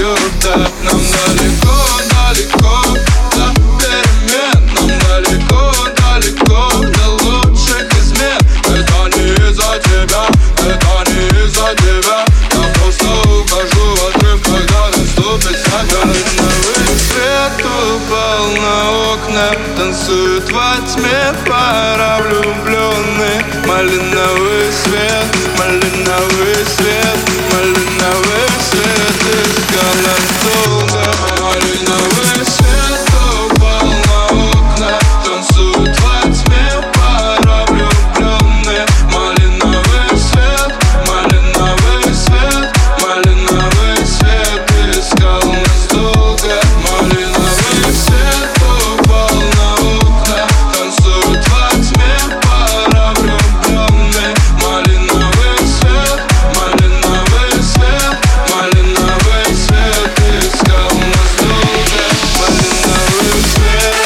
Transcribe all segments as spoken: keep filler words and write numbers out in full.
тобою. Да, нам далеко, далеко до перемен. Нам далеко, далеко до лучших измен. Это не из-за тебя, это не из-за тебя. Я просто ухожу в отрыв, когда наступит закат. Малиновый свет упал на окна, танцуют во тьме пара влюбленных. Малиновый свет, малиновый свет, малиновый свет искал нас долго. Малиновый свет упал на окна, танцуют во тьме пара влюбленных. Малиновый свет, малиновый свет, малиновый свет искал нас долго. Малиновый свет упал на окна, танцуют во тьме пара влюбленных. Малиновый свет, малиновый свет, малиновый свет искал нас долго. Малиновый свет.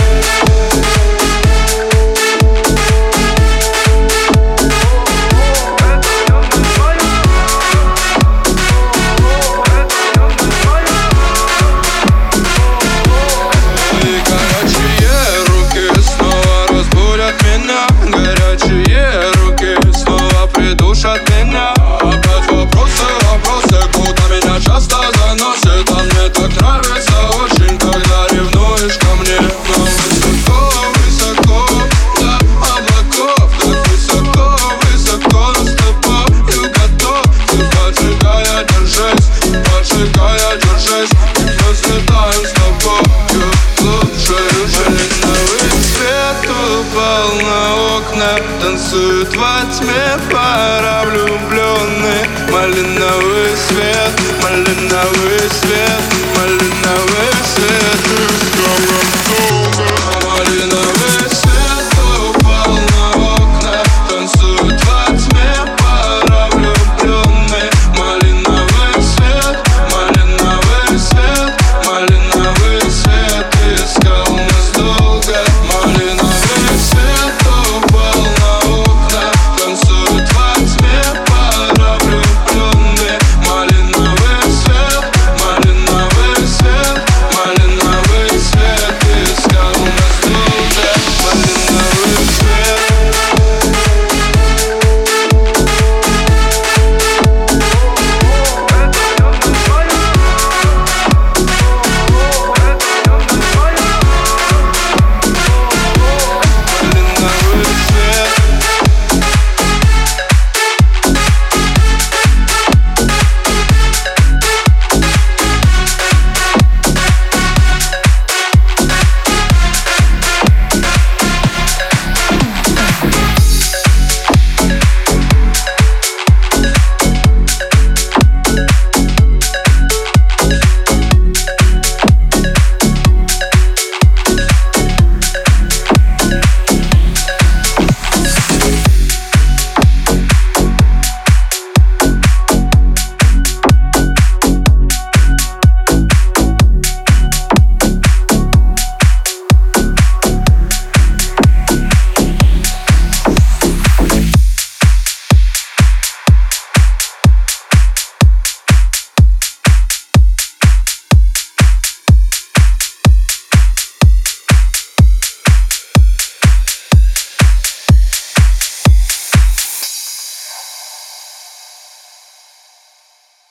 И горячие руки снова разбудят меня. Горячие руки снова придушат меня. Опять вопросы, вопросы, куда меня часто заносит. А мне так нравится очень, когда ревнуешь ко мне. Но высоко, высоко до облаков, так высоко, высоко с тобою готов. Ты поджигая, держись, поджигая, держись. Мы взлетаем с тобою лучше. Малиновый свет упал на окна, танцуют во тьме пара влюбленных. Малиновый свет, малиновый свет,